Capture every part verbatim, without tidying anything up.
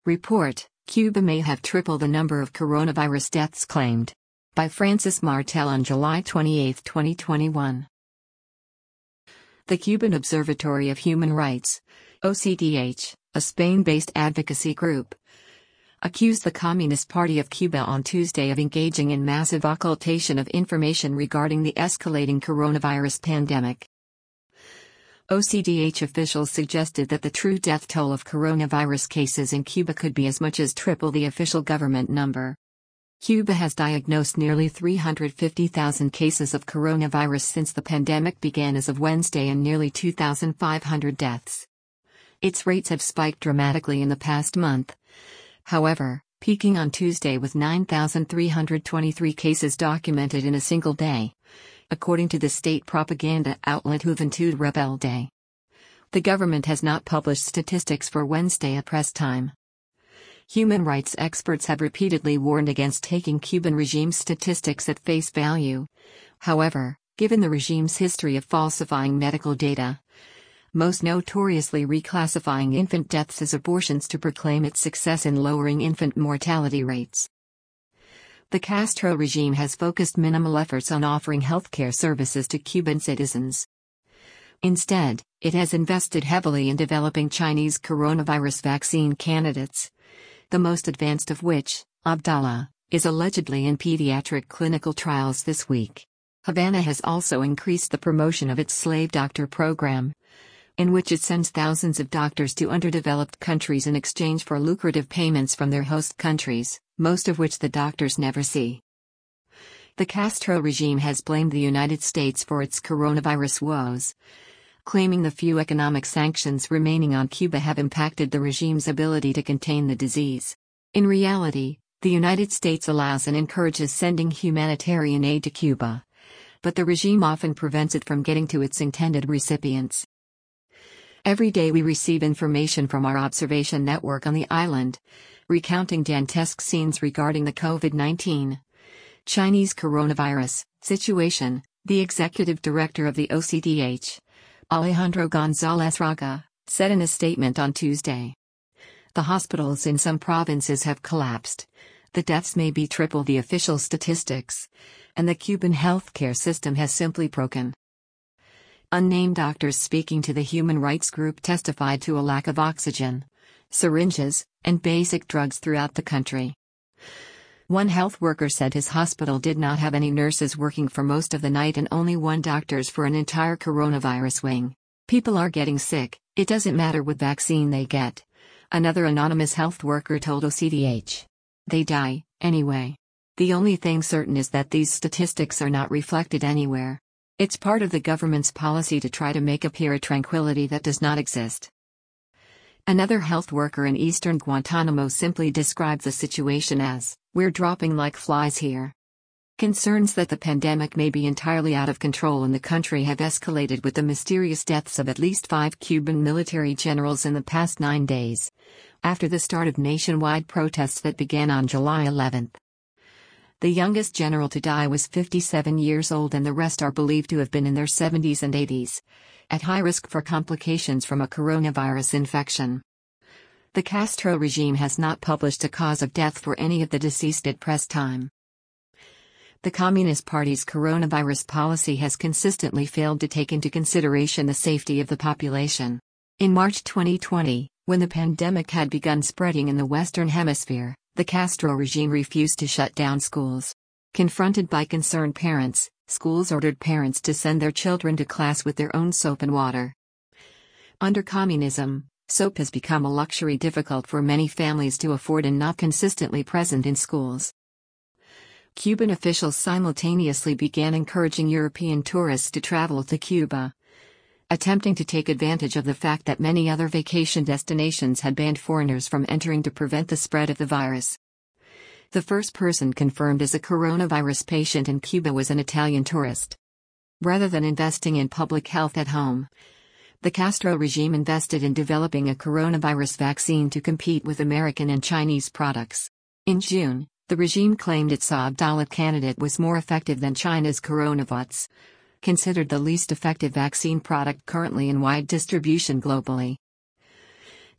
Report: Cuba may have triple the number of coronavirus deaths claimed. By Francis Martel on July twenty-eighth, twenty twenty-one. The Cuban Observatory of Human Rights, O C D H, a Spain-based advocacy group, accused the Communist Party of Cuba on Tuesday of engaging in massive occultation of information regarding the escalating coronavirus pandemic. O C D H officials suggested that the true death toll of coronavirus cases in Cuba could be as much as triple the official government number. Cuba has diagnosed nearly three hundred fifty thousand cases of coronavirus since the pandemic began as of Wednesday and nearly two thousand five hundred deaths. Its rates have spiked dramatically in the past month, however, peaking on Tuesday with nine thousand three hundred twenty-three cases documented in a single day, according to the state propaganda outlet Juventud Rebelde. The government has not published statistics for Wednesday at press time. Human rights experts have repeatedly warned against taking Cuban regime statistics at face value. However, given the regime's history of falsifying medical data, most notoriously reclassifying infant deaths as abortions to proclaim its success in lowering infant mortality rates. The Castro regime has focused minimal efforts on offering healthcare services to Cuban citizens. Instead, it has invested heavily in developing Chinese coronavirus vaccine candidates, the most advanced of which, Abdala, is allegedly in pediatric clinical trials this week. Havana has also increased the promotion of its slave doctor program, in which it sends thousands of doctors to underdeveloped countries in exchange for lucrative payments from their host countries, most of which the doctors never see. The Castro regime has blamed the United States for its coronavirus woes, claiming the few economic sanctions remaining on Cuba have impacted the regime's ability to contain the disease. In reality, the United States allows and encourages sending humanitarian aid to Cuba, but the regime often prevents it from getting to its intended recipients. Every day we receive information from our observation network on the island, recounting dantesque scenes regarding the COVID nineteen Chinese coronavirus situation, the executive director of the O C D H, Alejandro González Raga, said in a statement on Tuesday. The hospitals in some provinces have collapsed, the deaths may be triple the official statistics, and the Cuban healthcare system has simply broken. Unnamed doctors speaking to the human rights group testified to a lack of oxygen, syringes, and basic drugs throughout the country. One health worker said his hospital did not have any nurses working for most of the night and only one doctors for an entire coronavirus wing. People are getting sick, it doesn't matter what vaccine they get, another anonymous health worker told O C D H. They die, anyway. The only thing certain is that these statistics are not reflected anywhere. It's part of the government's policy to try to make appear a tranquility that does not exist. Another health worker in eastern Guantanamo simply described the situation as, "We're dropping like flies here." Concerns that the pandemic may be entirely out of control in the country have escalated with the mysterious deaths of at least five Cuban military generals in the past nine days, after the start of nationwide protests that began on July eleventh. The youngest general to die was fifty-seven years old and the rest are believed to have been in their seventies and eighties, at high risk for complications from a coronavirus infection. The Castro regime has not published a cause of death for any of the deceased at press time. The Communist Party's coronavirus policy has consistently failed to take into consideration the safety of the population. In March twenty twenty, when the pandemic had begun spreading in the Western Hemisphere, the Castro regime refused to shut down schools. Confronted by concerned parents, schools ordered parents to send their children to class with their own soap and water. Under communism, soap has become a luxury difficult for many families to afford and not consistently present in schools. Cuban officials simultaneously began encouraging European tourists to travel to Cuba, attempting to take advantage of the fact that many other vacation destinations had banned foreigners from entering to prevent the spread of the virus. The first person confirmed as a coronavirus patient in Cuba was an Italian tourist. Rather than investing in public health at home, the Castro regime invested in developing a coronavirus vaccine to compete with American and Chinese products. In June, the regime claimed its Abdala candidate was more effective than China's Coronavax, considered the least effective vaccine product currently in wide distribution globally.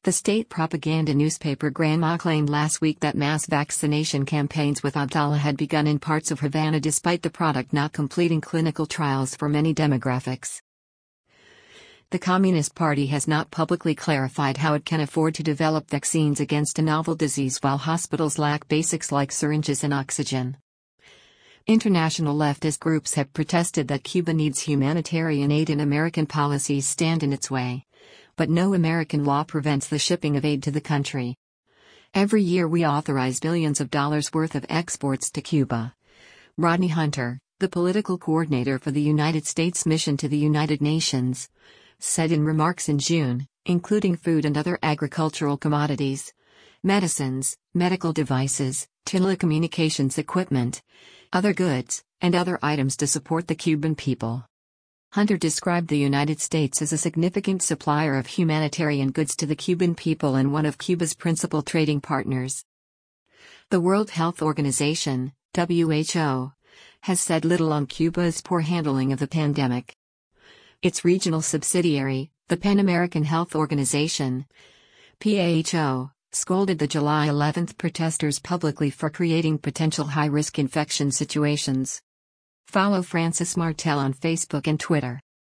The state propaganda newspaper Granma claimed last week that mass vaccination campaigns with Abdallah had begun in parts of Havana despite the product not completing clinical trials for many demographics. The Communist Party has not publicly clarified how it can afford to develop vaccines against a novel disease while hospitals lack basics like syringes and oxygen. International leftist groups have protested that Cuba needs humanitarian aid and American policies stand in its way. But no American law prevents the shipping of aid to the country. Every year we authorize billions of dollars worth of exports to Cuba. Rodney Hunter, the political coordinator for the United States mission to the United Nations, said in remarks in June, including food and other agricultural commodities, medicines, medical devices, telecommunications equipment, other goods, and other items to support the Cuban people. Hunter described the United States as a significant supplier of humanitarian goods to the Cuban people and one of Cuba's principal trading partners. The World Health Organization, W H O, has said little on Cuba's poor handling of the pandemic. Its regional subsidiary, the Pan American Health Organization, P A H O, scolded the July eleventh protesters publicly for creating potential high-risk infection situations. Follow Francis Martel on Facebook and Twitter.